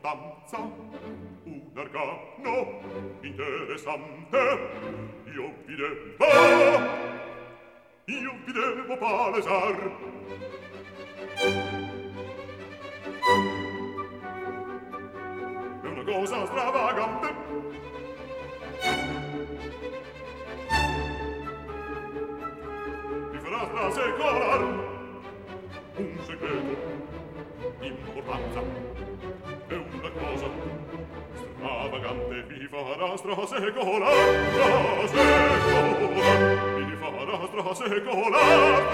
importanza, un arcano interessante. Io vi devo palesar. È una cosa stravagante, mi farà strasecolar un segreto d'importanza. È una cosa stravagante, mi farà strasecolar, mi farà strasecolar,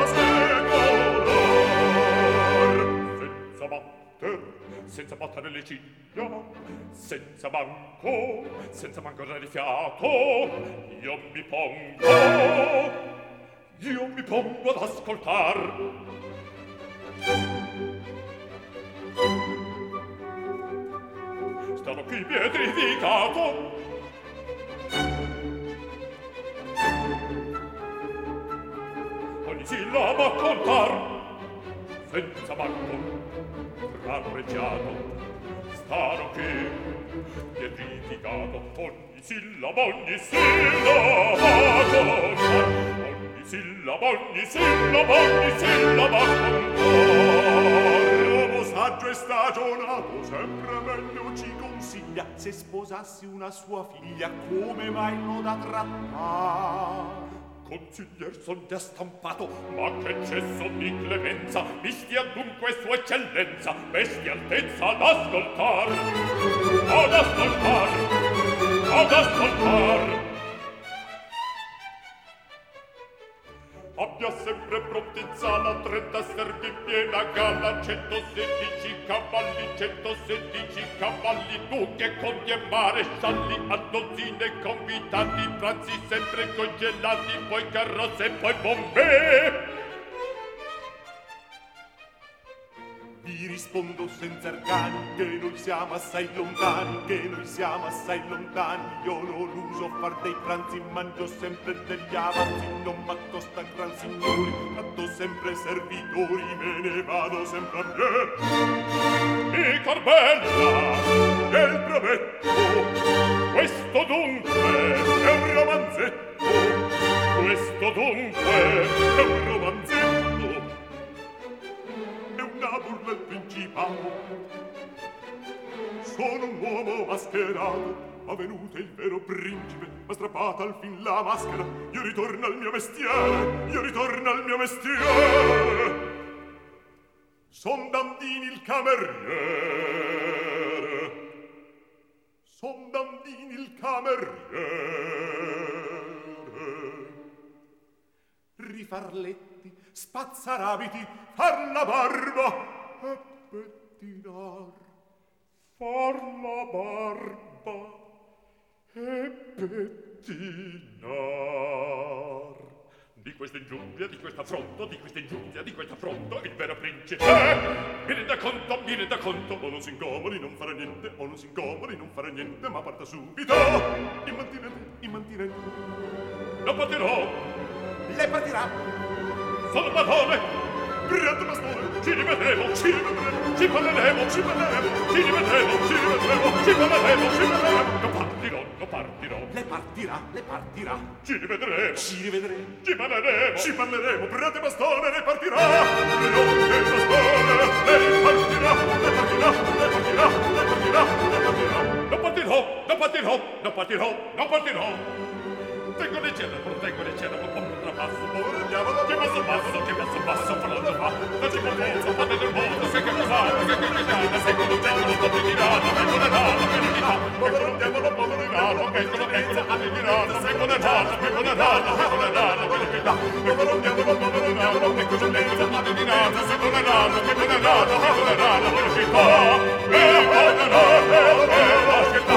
senza battere le ciglia, senza manco dare fiato, io mi pongo ad ascoltar. Stavo qui pietrificato, ogni sillaba a contar, senza manco arreggiato. Stavo qui pietrificato, ogni sillaba a contar, ogni sillaba a contar. L'uomo saggio e stagionato sempre meglio ci consiglia, se sposassi una sua figlia come mai non da trattare. Consiglier son già stampato, ma che cesso di clemenza, visti adunque sua eccellenza, vesti altezza ad ascoltar, ad ascoltar, ad ascoltar. Abbia sempre prontezza la 30 servi piena galla, 116 cavalli, duchi e conti e marescialli, a dozzine convitati, pranzi sempre congelati, poi carrozze e poi bombe. Vi rispondo senza arcani che noi siamo assai lontani, io non uso far dei pranzi, mangio sempre degli avanzi, non m'accosta gran signori, tratto sempre servitori, me ne vado sempre a piedi. Mi Corbella, nel prometto, questo dunque è un romanzetto, una burla al principato. Sono un uomo mascherato, ma venuto il vero principe, m'ha strappata al fin la maschera. Io ritorno al mio mestiere, Son Dandini il cameriere. Rifar letti, spazzar abiti, far la barba e pettinar. Di questa ingiuria, di questa affronto, il vero principe mi renda conto, o non si incomodi, non fare niente, ma parta subito. Immantinente, non partirò, lei partirà, sono padrone, brillante bastone, ci rivedremo, ci parleremo, non partirò, lei partirà, ci rivedremo, ci parleremo, brillante bastone, lei partirà, brillante bastone, lei partirà, non partirò, tengo leggera, un contrappasso, che passo, falando fa, la cipollezza, fate del mondo, se che cos'ha, se che l'oggetto, sto tirando, vengo le rana, verità, povero diavolo, vengo le mezza, arrivirata, vengo le rana, verità, povero diavolo, vengo le mezza, arrivirata, vengo le rana, verità,